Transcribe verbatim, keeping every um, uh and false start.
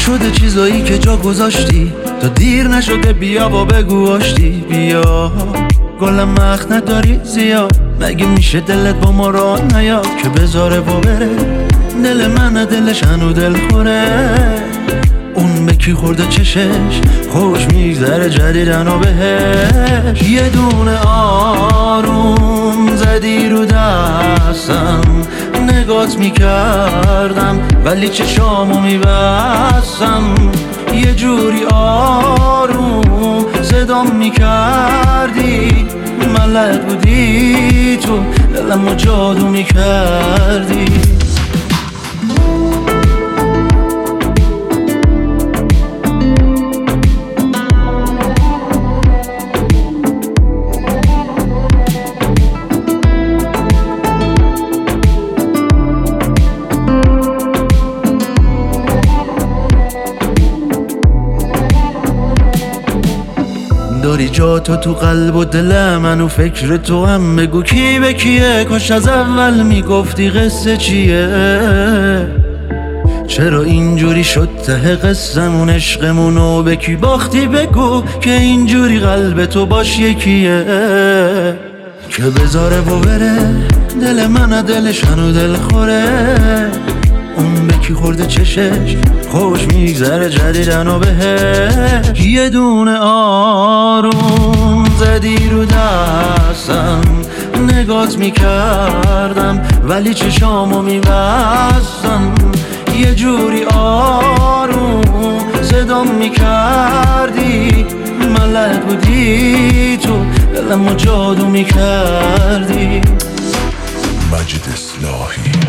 شده چیزایی که جا گذاشتی تا دیر نشده بیا و بگو آشتی. بیا گلم مخ نداری زیاد، مگه میشه دلت با ما را نیاد که بذاره و بره؟ دل من دلش هنو دل خوره، اون به کی خورده چشش خوش میگذره جدیدن و بهش. یه دونه آروم زدی رو دستم، نگات میکردم ولی چشامو میبستم. یه جوری آروم صدام میکردی، ملک بودی تو دلمو جادو میکردی. داری جا تو تو قلب و دل من و فکر تو هم، بگو کی به کیه؟ کاش از اول میگفتی قصه چیه. چرا اینجوری شد ته قصمون عشقمونو به کی باختی؟ بگو که اینجوری قلب تو باش یکیه که بذاره و بره. دل من دلش هنو دل خوره، اون به کی خورده چشش خوش میگذره جدیدن و بهش. یه دونه آروم زدی رو دستم، نگات میکردم ولی چشامو میبستم. یه جوری آروم صدام میکردی، ملک بودی تو دلمو جادو میکردی. مجید اصلاحی